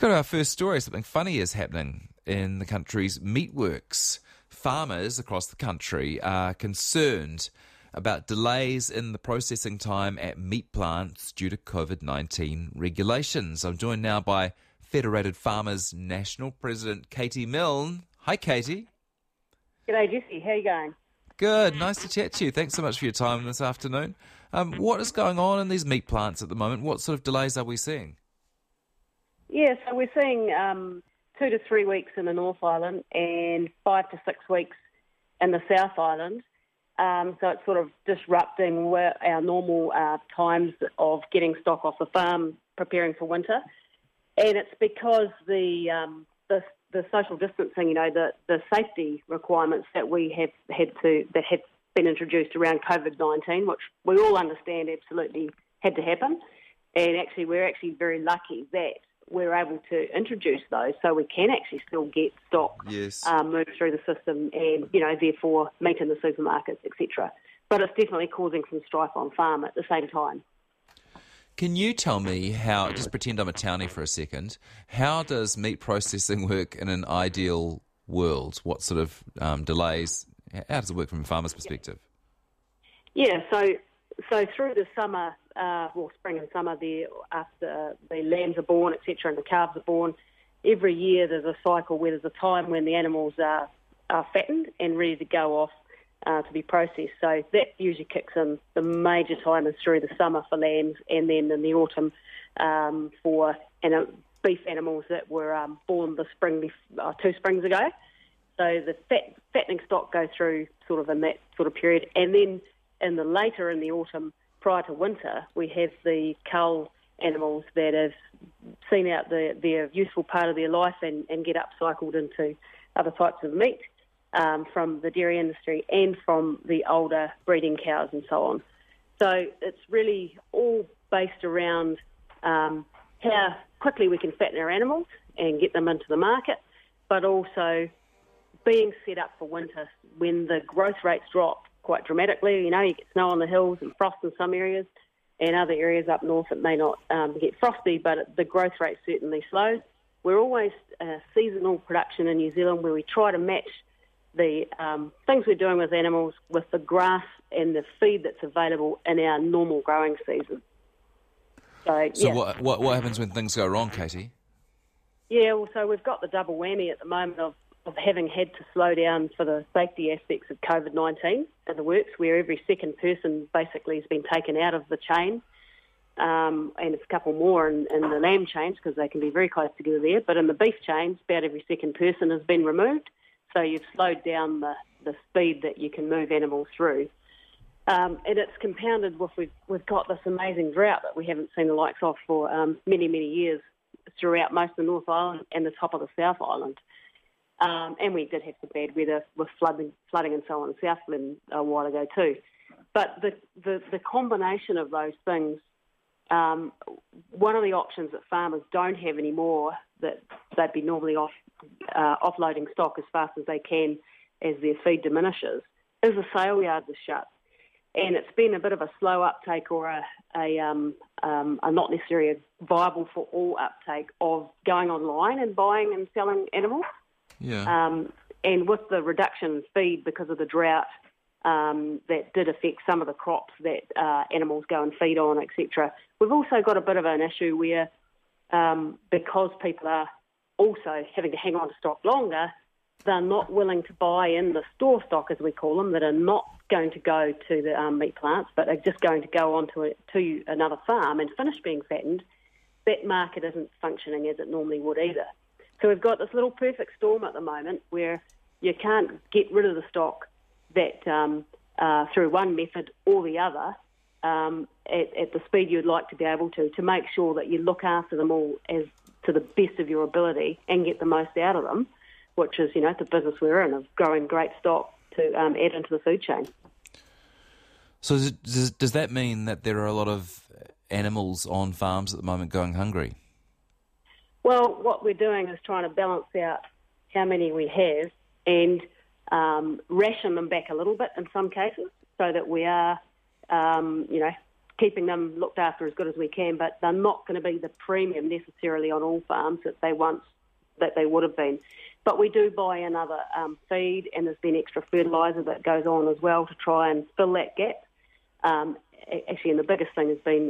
go to our first story. Something funny is happening in the country's meatworks. Farmers across the country are concerned about delays in the processing time at meat plants due to COVID-19 regulations. I'm joined now by Federated Farmers National President Katie Milne. Hi, Katie. G'day, Jesse. How you going? Good. Nice to chat to you. Thanks so much for your time this afternoon. What is going on in these meat plants at the moment? What sort of delays are we seeing? Yeah, so we're seeing 2 to 3 weeks in the North Island and 5 to 6 weeks in the South Island. So it's sort of disrupting our normal times of getting stock off the farm, preparing for winter. And it's because the social distancing, the safety requirements that we have been introduced around COVID-19, which we all understand absolutely had to happen. And actually, we're actually very lucky that we're able to introduce those so we can actually still get stock moved through the system and, therefore meat in the supermarkets, etc. But it's definitely causing some strife on farm at the same time. Can you tell me how, just pretend I'm a townie for a second, how does meat processing work in an ideal world? What sort of delays, how does it work from a farmer's perspective? Yeah, so through the summer, spring and summer, after the lambs are born, etc., and the calves are born, every year there's a cycle where there's a time when the animals are fattened and ready to go off to be processed. So that usually kicks in. The major time is through the summer for lambs, and then in the autumn for beef animals that were born the spring 2 springs ago. So the fattening stock goes through sort of in that sort of period, and then later in the autumn, prior to winter, we have the cull animals that have seen out their useful part of their life and get upcycled into other types of meat from the dairy industry and from the older breeding cows and so on. So it's really all based around how quickly we can fatten our animals and get them into the market, but also being set up for winter when the growth rates drop quite dramatically. You get snow on the hills and frost in some areas, and other areas up north it may not get frosty, but the growth rate certainly slows. We're always seasonal production in New Zealand where we try to match the things we're doing with animals with the grass and the feed that's available in our normal growing season. So what happens when things go wrong, Katie? Yeah, well, so we've got the double whammy at the moment of having had to slow down for the safety aspects of COVID-19 in the works, where every second person basically has been taken out of the chain, and it's a couple more in the lamb chains because they can be very close together there, but in the beef chains, about every second person has been removed, so you've slowed down the speed that you can move animals through. And it's compounded with we've got this amazing drought that we haven't seen the likes of for many, many years throughout most of the North Island and the top of the South Island. And we did have some bad weather with flooding and so on in Southland a while ago too. But the combination of those things, one of the options that farmers don't have anymore that they'd be normally offloading stock as fast as they can as their feed diminishes, is the sale yard that's shut. And it's been a bit of a slow uptake or a not necessarily a viable for all uptake of going online and buying and selling animals. Yeah. And with the reduction in feed because of the drought, that did affect some of the crops that animals go and feed on, etc. We've also got a bit of an issue where because people are also having to hang on to stock longer, they're not willing to buy in the store stock, as we call them, that are not going to go to the meat plants, but are just going to go on to another farm and finish being fattened. That market isn't functioning as it normally would either. So we've got this little perfect storm at the moment where you can't get rid of the stock that through one method or the other at the speed you'd like to be able to make sure that you look after them all as to the best of your ability and get the most out of them, which is, the business we're in of growing great stock to add into the food chain. So does that mean that there are a lot of animals on farms at the moment going hungry? Well, what we're doing is trying to balance out how many we have and ration them back a little bit in some cases so that we are, keeping them looked after as good as we can, but they're not going to be the premium necessarily on all farms that they would have been. But we do buy in other feed, and there's been extra fertiliser that goes on as well to try and fill that gap. Actually, and the biggest thing has been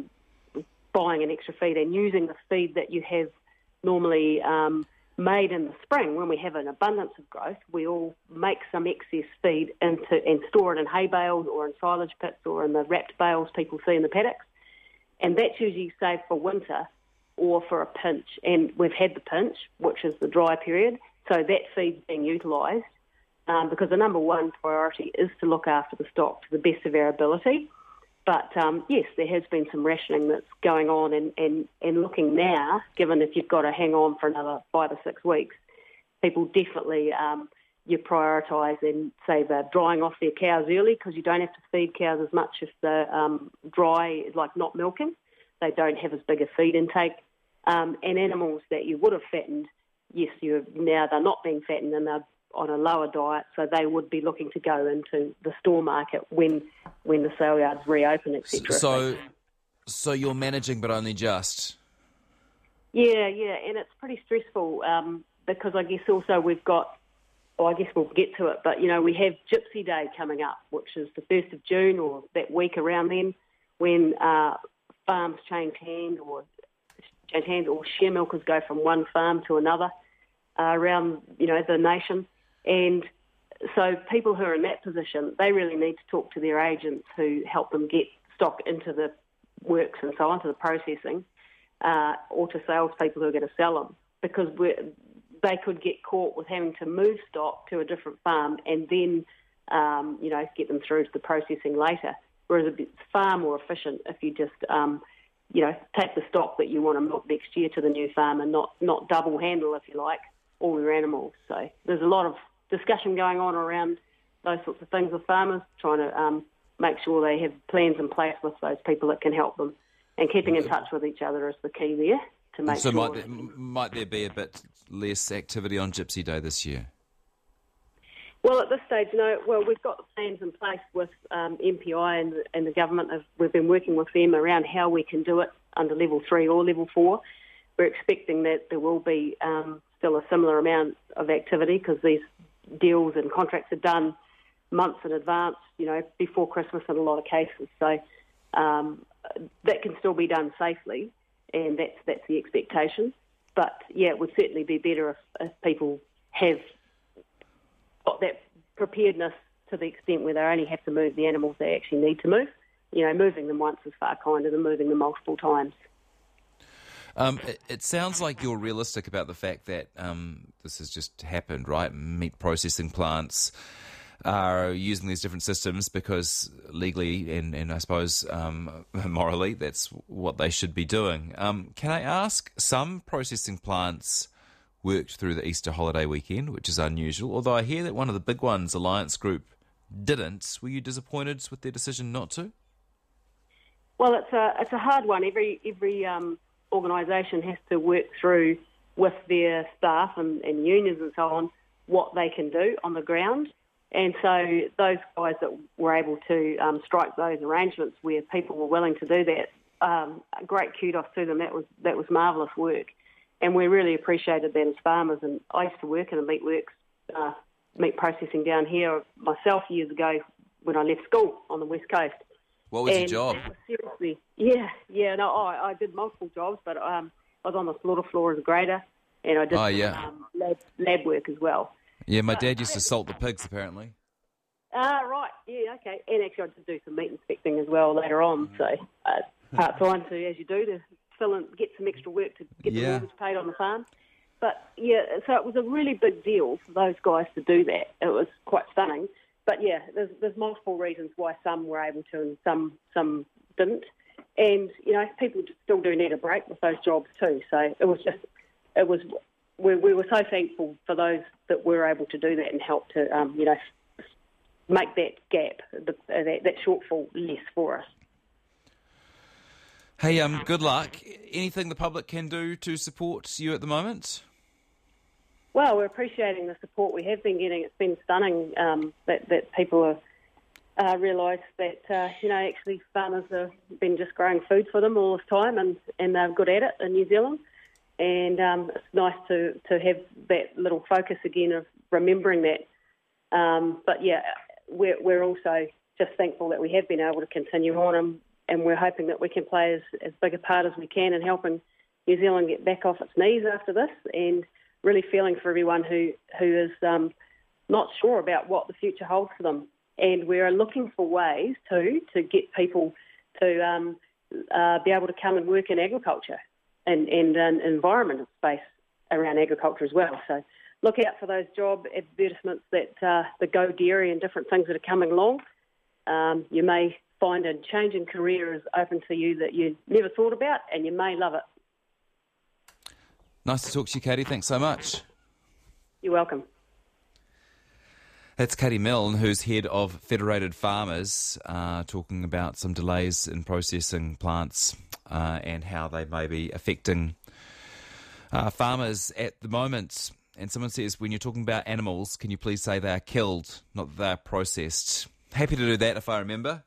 buying an extra feed and using the feed that you have normally made in the spring. When we have an abundance of growth, we all make some excess feed and store it in hay bales or in silage pits or in the wrapped bales people see in the paddocks. And that's usually saved for winter or for a pinch. And we've had the pinch, which is the dry period, so that feed's being utilised because the number one priority is to look after the stock to the best of our ability. But, yes, there has been some rationing that's going on and looking now, given if you've got to hang on for another 5 or 6 weeks, people definitely, you prioritise and say they're drying off their cows early because you don't have to feed cows as much if they're dry, like not milking. They don't have as big a feed intake. And animals that you would have fattened, yes, now they're not being fattened and they're on a lower diet, so they would be looking to go into the store market when the sale yards reopen, etc. So you're managing, but only just. Yeah, and it's pretty stressful because I guess also we've got. Well, I guess we'll get to it, but we have Gypsy Day coming up, which is the 1st of June or that week around then, when farms change hands or share milkers go from one farm to another around the nation. And so people who are in that position, they really need to talk to their agents who help them get stock into the works and so on, to the processing, or to salespeople who are going to sell them, because they could get caught with having to move stock to a different farm and then, get them through to the processing later. Whereas it's far more efficient if you just, take the stock that you want to milk next year to the new farm and not double handle, if you like, all your animals. So there's a lot of discussion going on around those sorts of things with farmers, trying to make sure they have plans in place with those people that can help them, and keeping in touch with each other is the key there to make sure. So might there be a bit less activity on Gypsy Day this year? Well, at this stage, no. Well, we've got the plans in place with MPI and the government. We've been working with them around how we can do it under level 3 or level 4. We're expecting that there will be still a similar amount of activity because these deals and contracts are done months in advance, before Christmas in a lot of cases. So that can still be done safely, and that's the expectation. But, yeah, it would certainly be better if people have got that preparedness to the extent where they only have to move the animals they actually need to move. Moving them once is far kinder than moving them multiple times. It sounds like you're realistic about the fact that this has just happened, right? Meat processing plants are using these different systems because legally and I suppose morally that's what they should be doing. Can I ask, some processing plants worked through the Easter holiday weekend, which is unusual, although I hear that one of the big ones, Alliance Group, didn't. Were you disappointed with their decision not to? Well, it's a hard one. Every organisation has to work through with their staff and unions and so on what they can do on the ground. And so those guys that were able to strike those arrangements where people were willing to do that, great kudos to them. That was marvellous work. And we really appreciated that as farmers. And I used to work in a meatworks, meat processing down here myself years ago when I left school on the West Coast. What was your job? Seriously, no, I did multiple jobs, but I was on the slaughter floor as a grader, and I did lab work as well. Yeah, my dad used to salt the pigs, apparently. Right, yeah, okay. And actually I did do some meat inspecting as well later on, so part-time to, as you do, to fill in, get some extra work to get the mortgage paid on the farm. But, yeah, so it was a really big deal for those guys to do that. It was quite stunning. But, yeah, there's multiple reasons why some were able to and some didn't. And, people still do need a break with those jobs too. So we were so thankful for those that were able to do that and help to, make that gap, that shortfall less for us. Hey, good luck. Anything the public can do to support you at the moment? Well, we're appreciating the support we have been getting. It's been stunning that people realised that, actually farmers have been just growing food for them all this time, and they're good at it in New Zealand. And it's nice to have that little focus again of remembering that. But yeah, we're also just thankful that we have been able to continue on, and we're hoping that we can play as big a part as we can in helping New Zealand get back off its knees after this, and really feeling for everyone who is not sure about what the future holds for them. And we're looking for ways to get people to be able to come and work in agriculture and an environmental space around agriculture as well. So look out for those job advertisements that the Go Dairy and different things that are coming along. You may find a change in career is open to you that you never thought about, and you may love it. Nice to talk to you, Katie. Thanks so much. You're welcome. That's Katie Milne, who's head of Federated Farmers, talking about some delays in processing plants and how they may be affecting farmers at the moment. And someone says, when you're talking about animals, can you please say they are killed, not that they are processed? Happy to do that if I remember.